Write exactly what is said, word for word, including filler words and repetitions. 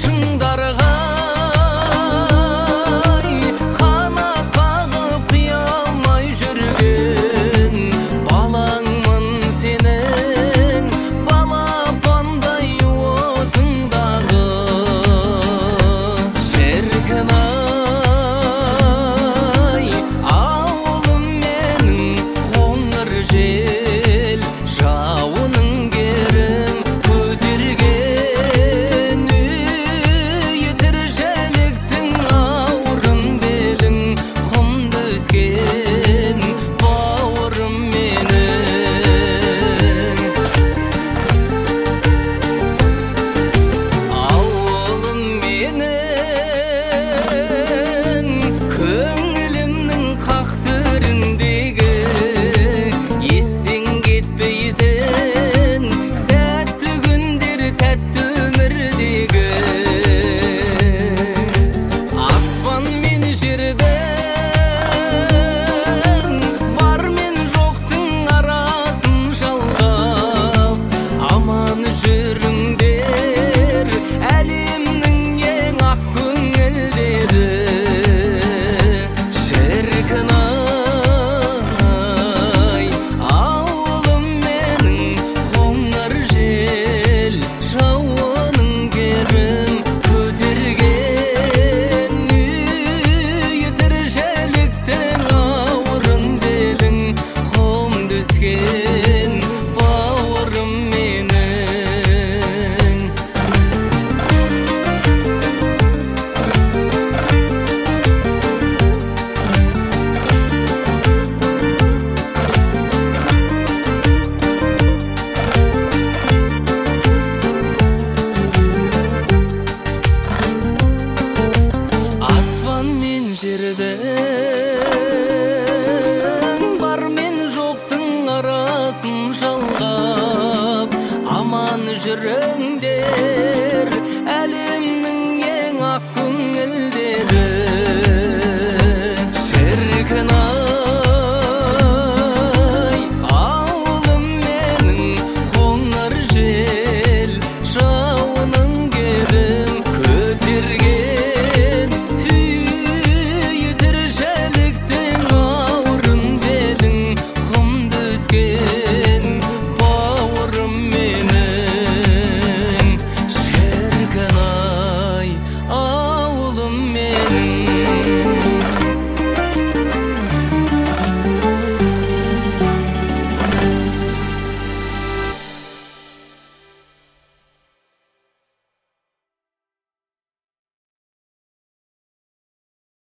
шыңдарға қанат қағып қия алмай жүрген балаңмын сенің балапандай уысыңдағы шіркін-ай ауылым менің қоңыр жел жауының керім көтерген үй тіршіліктің ауырын белің құмды үзген бауырым менің ауылым менің көңілімнің қақ төріндегі естен кетпейтін сәтті күндер тәтті өмірдегі аспан мен жердің бар мен жоқтың арасын жалғап аман жүріңдер әлемнің ең ақ көңілдері шіркін-ай ауылым менің қоңыр жел жауының керім көтерген үй тіршіліктің ауырын белің құмды үзген бауырым менің аспан мен жердің бар мен жоқтың арасын жалғап аман жүрің